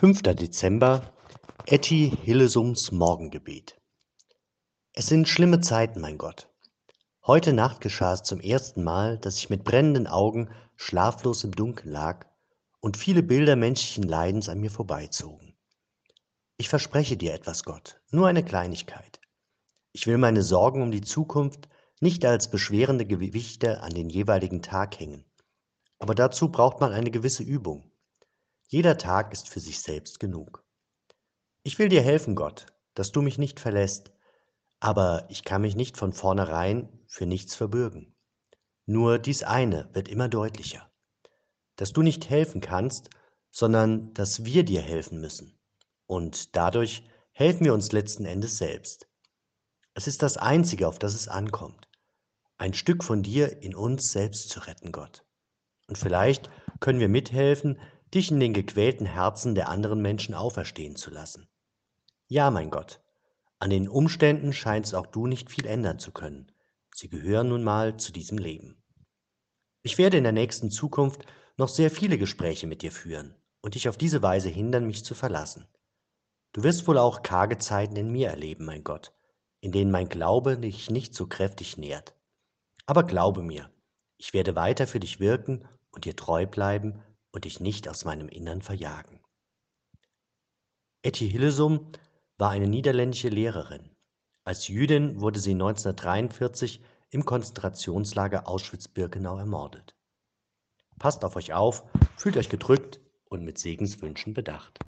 5. Dezember, Etty Hillesums Morgengebet. Es sind schlimme Zeiten, mein Gott. Heute Nacht geschah es zum ersten Mal, dass ich mit brennenden Augen schlaflos im Dunkeln lag und viele Bilder menschlichen Leidens an mir vorbeizogen. Ich verspreche dir etwas, Gott, nur eine Kleinigkeit. Ich will meine Sorgen um die Zukunft nicht als beschwerende Gewichte an den jeweiligen Tag hängen. Aber dazu braucht man eine gewisse Übung. Jeder Tag ist für sich selbst genug. Ich will dir helfen, Gott, dass du mich nicht verlässt, aber ich kann mich nicht von vornherein für nichts verbürgen. Nur dies eine wird immer deutlicher, dass du nicht helfen kannst, sondern dass wir dir helfen müssen. Und dadurch helfen wir uns letzten Endes selbst. Es ist das Einzige, auf das es ankommt, ein Stück von dir in uns selbst zu retten, Gott. Und vielleicht können wir mithelfen, dich in den gequälten Herzen der anderen Menschen auferstehen zu lassen. Ja, mein Gott, an den Umständen scheinst auch du nicht viel ändern zu können. Sie gehören nun mal zu diesem Leben. Ich werde in der nächsten Zukunft noch sehr viele Gespräche mit dir führen und dich auf diese Weise hindern, mich zu verlassen. Du wirst wohl auch karge Zeiten in mir erleben, mein Gott, in denen mein Glaube dich nicht so kräftig nährt. Aber glaube mir, ich werde weiter für dich wirken und dir treu bleiben und dich nicht aus meinem Innern verjagen. Etty Hillesum war eine niederländische Lehrerin. Als Jüdin wurde sie 1943 im Konzentrationslager Auschwitz-Birkenau ermordet. Passt auf euch auf, fühlt euch gedrückt und mit Segenswünschen bedacht.